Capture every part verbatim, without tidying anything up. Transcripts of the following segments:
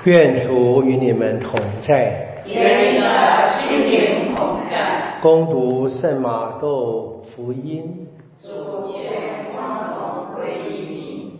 愿主与你们同在， 愿你的心灵同在。 恭读圣马窦福音。 主愿光荣归于你。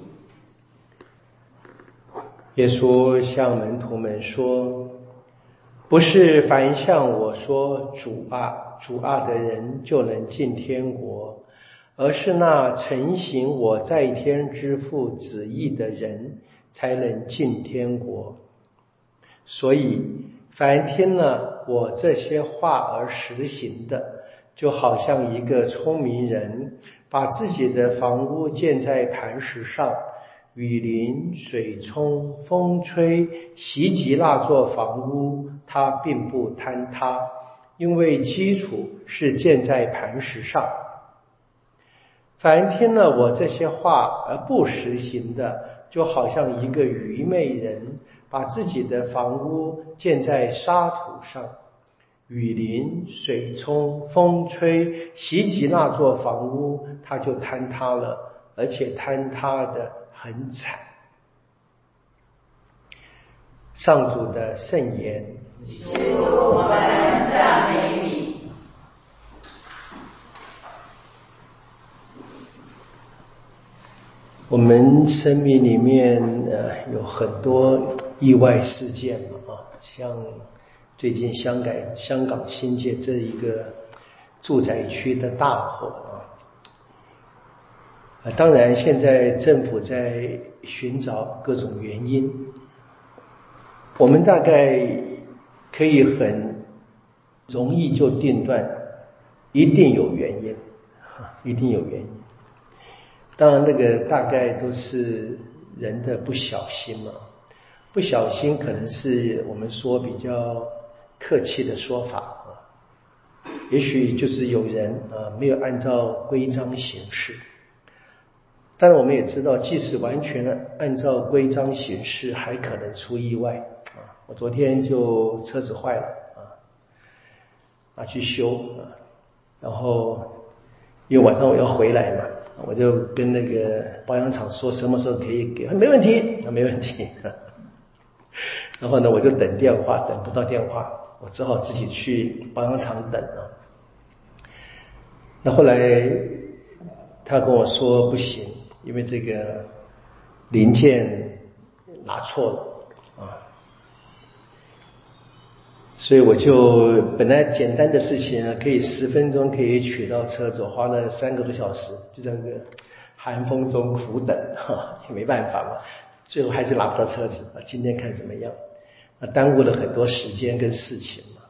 耶稣向门徒们说：不是凡向我说主啊主啊的人就能进天国，而是那承行我在天之父旨意的人才能进天国。所以凡听了我这些话而实行的，就好像一个聪明人把自己的房屋建在磐石上，雨淋水冲风吹袭击那座房屋，它并不坍塌，因为基础是建在磐石上。凡听了我这些话而不实行的，就好像一个愚昧人把自己的房屋建在沙土上，雨淋水冲风吹袭击那座房屋，它就坍塌了，而且坍塌得很惨。上主的圣言。 主，我们赞美你。 我们生命里面呃有很多意外事件嘛啊，像最近香港香港新界这一个住宅区的大火啊，啊当然现在政府在寻找各种原因，我们大概可以很容易就定断，一定有原因，一定有原因。当然那个大概都是人的不小心嘛，不小心可能是我们说比较客气的说法啊，也许就是有人啊没有按照规章行事。当然我们也知道，即使完全按照规章行事，还可能出意外啊。我昨天就车子坏了啊，拿去修啊，然后因为晚上我要回来嘛，我就跟那个保养厂说什么时候可以给，没问题，没问题。然后呢，我就等电话，等不到电话，我只好自己去保养厂等啊。那后来他跟我说不行，因为这个零件拿错了啊。所以我就本来简单的事情啊，可以十分钟可以取到车子，我花了三个多小时，就这个寒风中苦等，哈，也没办法嘛，最后还是拿不到车子啊。今天看怎么样？啊，耽误了很多时间跟事情嘛。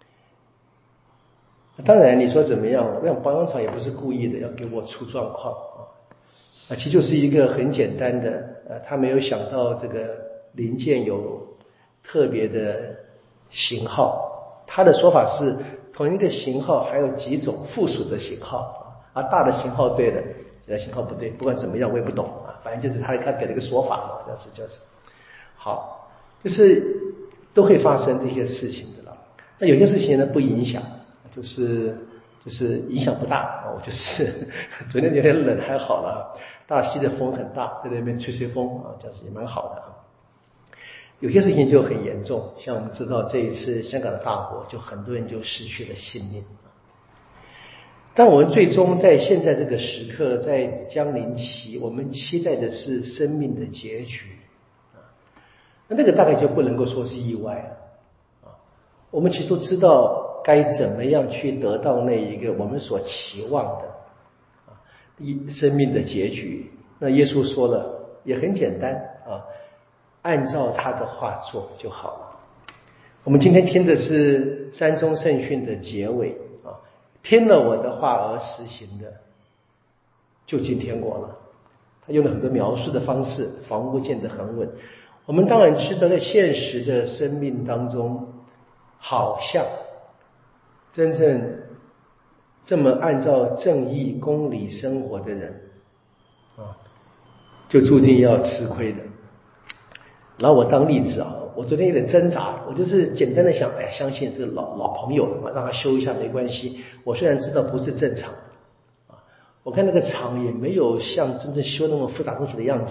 当然你说怎么样？我想保养厂也不是故意的，要给我出状况啊。啊，其实就是一个很简单的，呃，他没有想到这个零件有特别的型号，他的说法是同一个型号还有几种附属的型号啊，大的型号对了，小的型号不对，不管怎么样我也不懂啊，反正就是他他给了一个说法嘛，就是就是好，就是都会发生这些事情的了。那有些事情呢不影响，就是就是影响不大啊。我就是昨天有点冷还好了，大溪的风很大，在那边吹吹风啊，这样子也蛮好的啊。有些事情就很严重，像我们知道这一次香港的大火，就很多人就失去了性命。但我们最终在现在这个时刻，在将临期，我们期待的是生命的结局啊。那这个大概就不能够说是意外了啊。我们其实都知道该怎么样去得到那一个我们所期望的啊生命的结局。那耶稣说了，也很简单啊。按照他的话做就好了。我们今天听的是三宗圣训的结尾啊，听了我的话而实行的，就进天国了。他用了很多描述的方式，房屋建得很稳。我们当然知道，在现实的生命当中，好像真正这么按照正义公理生活的人啊，就注定要吃亏的。拿我当例子啊，我昨天有点挣扎，我就是简单的想，哎，相信这个老老朋友嘛，让他修一下没关系。我虽然知道不是正常的啊，我看那个厂也没有像真正修那么复杂东西的样子，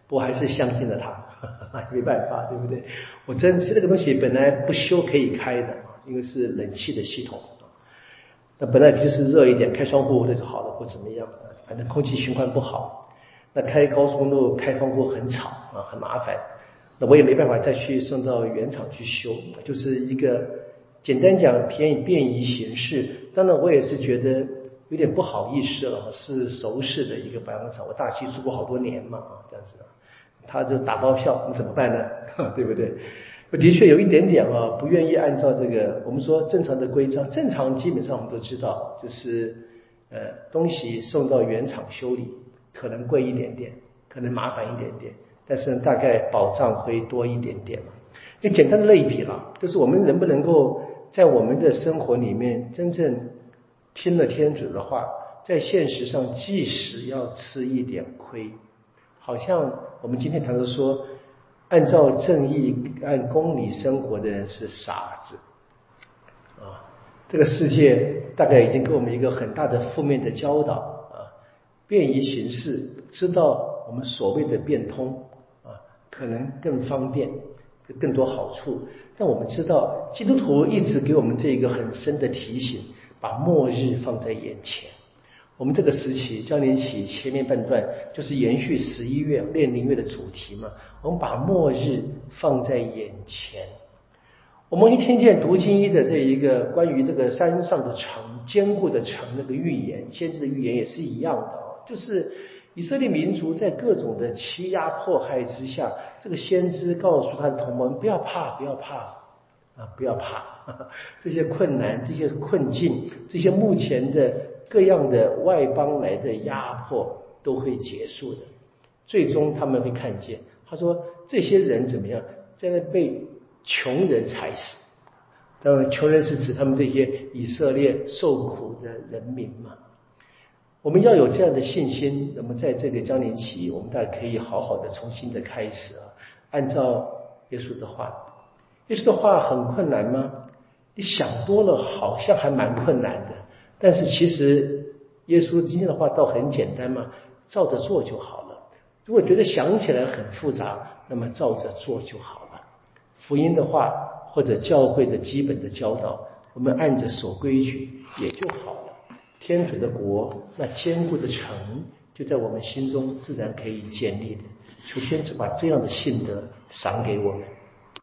不过还是相信了他，没办法，对不对？我真是那个东西本来不修可以开的，因为是冷气的系统，那本来就是热一点，开窗户或者是好的或怎么样，反正空气循环不好。那开高速公路开窗户很吵啊，很麻烦。那我也没办法再去送到原厂去修，就是一个简单讲便便宜行事。当然我也是觉得有点不好意思了，是熟识的一个保养厂，我大溪住过好多年嘛，这样子，他就打包票，你怎么办呢？对不对？我的确有一点点啊，不愿意按照这个我们说正常的规章，正常基本上我们都知道，就是呃东西送到原厂修理可能贵一点点，可能麻烦一点点，但是大概保障会多一点点嘛。一个简单的类比了，就是我们能不能够在我们的生活里面真正听了天主的话，在现实上即使要吃一点亏，好像我们今天常常说按照正义按公理生活的人是傻子啊！这个世界大概已经给我们一个很大的负面的教导啊，便于行事，知道我们所谓的变通啊，可能更方便，更多好处。但我们知道，基督徒一直给我们这一个很深的提醒，把末日放在眼前。我们这个时期将临期前面半段就是延续十一月炼灵月的主题嘛，我们把末日放在眼前。我们一听见读经一的这一个关于这个山上的城坚固的城那个预言，先知的预言也是一样的，就是以色列民族在各种的欺压迫害之下，这个先知告诉他的同盟不要怕，不要怕啊，不要怕，呵呵，这些困难，这些困境，这些目前的各样的外邦来的压迫都会结束的，最终他们会看见。他说这些人怎么样，在那被穷人踩死。当然穷人是指他们这些以色列受苦的人民嘛。我们要有这样的信心，那么在这个将临期我们大家可以好好的重新的开始啊，按照耶稣的话。耶稣的话很困难吗？你想多了好像还蛮困难的，但是其实耶稣今天的话倒很简单嘛，照着做就好了。如果觉得想起来很复杂，那么照着做就好了。福音的话或者教会的基本的教导，我们按着守规矩也就好了。天主的国那坚固的城就在我们心中自然可以建立的。求天主把这样的信德赏给我们。